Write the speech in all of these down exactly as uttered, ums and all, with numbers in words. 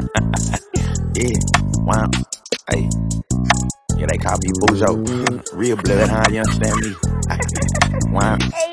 Yeah, wow, hey, yeah, they call me Bujo. Real blood, huh? You understand me? Wow.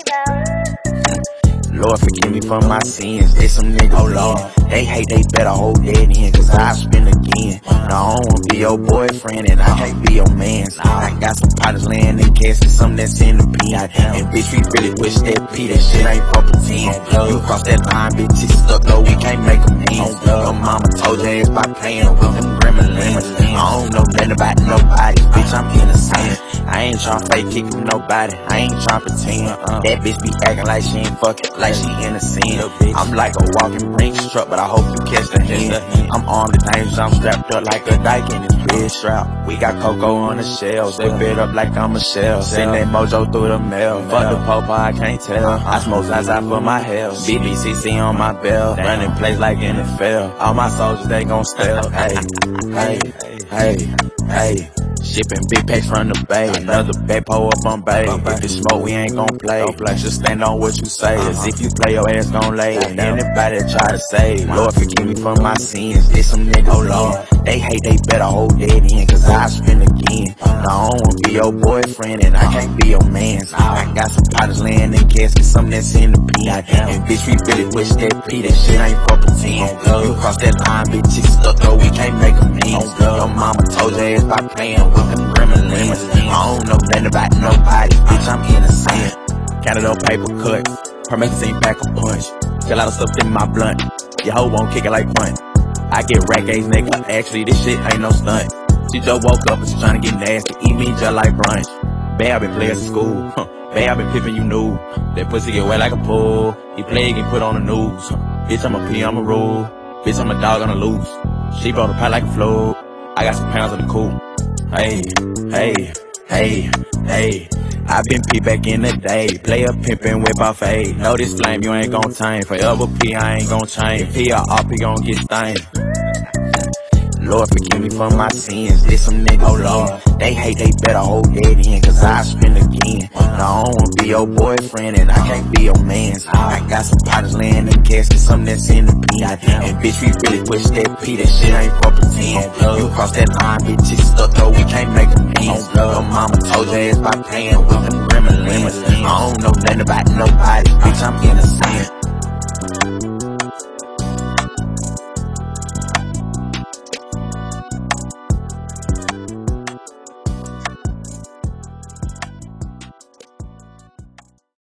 Lord, forgive me for my sins. They some niggas, oh Lord, they hate, they better hold that in, cause I spin again. No, I don't wanna be your boyfriend, and I can't be your man. I got some partners laying in cash and some that's in the pen. And bitch, we really push that P, that shit ain't for pretend. You cross that line, bitch, it's stuck, no, we can't make amends. Your mama told your ass by playing with them gremlins. I don't know nothing about nobody, bitch, I'm innocent. I ain't tryna fake kick with nobody, I ain't tryna pretend. That bitch be acting like she ain't fucking, like she innocent. I'm like a walking Brinks truck, but I hope you catch the hand. I'm armed and dangerous, I'm strapped up like a dyke in this big strap. We got cocoa on the shelves, they bit up like I'm a shell. Send that mojo through the mail, fuck the popo, I can't tell. I smoke outside for my health, B B C C on my belt, running plays like N F L. All my soldiers, they gon' steal. Hey, hey, hey, hey. Shipping big packs from the bay, another bag pull up on bay. If it's smoke, we ain't gon' play. Just stand on what you say, cause if you play, your ass gon' lay. And anybody that try to say, Lord, forgive me for my sins. There's some niggas, oh Lord, they hate, they better hold that in, cause I spin again. No, I don't wanna be your boyfriend, and I can't be your man. I got some partners laying in cash and some that's in the pen. And bitch, we really push that P, that shit ain't for pretend. You cross that line, bitch, it's stuck, though, we can't make amends. Your mama told your ass by playing with them gremlins. I don't know nothing about nobody, bitch, I'm innocent. Counted up paper cuts, Promethazine pack a punch. Got a lot of stuff in my blunt, your hoe won't kick it like punt. I get rack A's, nigga, actually this shit ain't no stunt. She just woke up and she tryna get nasty, eat me just like brunch. Babe, I been playing school, huh. Babe, I been pimpin', you knew. That pussy get wet like a pool, he play, get put on the news. Bitch, I'm a P, I'm a rule. Bitch, I'm a dog on the loose. She brought a pie like a float, I got some pounds in the coop. Hey, hey, hey, hey. I been P back in the day, player pimpin' with buffet. Know this flame you ain't gon' tame, forever P I ain't gon' change. P or R P gon' get stained. Lord, forgive me for my sins. There's some niggas, oh Lord, they hate, they better hold that in, cause I spin again. No, I don't wanna be your boyfriend, and I can't be your man. I got some partners laying in cash and some that's in the pen. And bitch, we really push that P, that shit ain't for pretend. You cross that line, bitch, it's stuck, though, we can't make amends. Your mama told your ass by playing with them gremlins. I don't know nothing about nobody,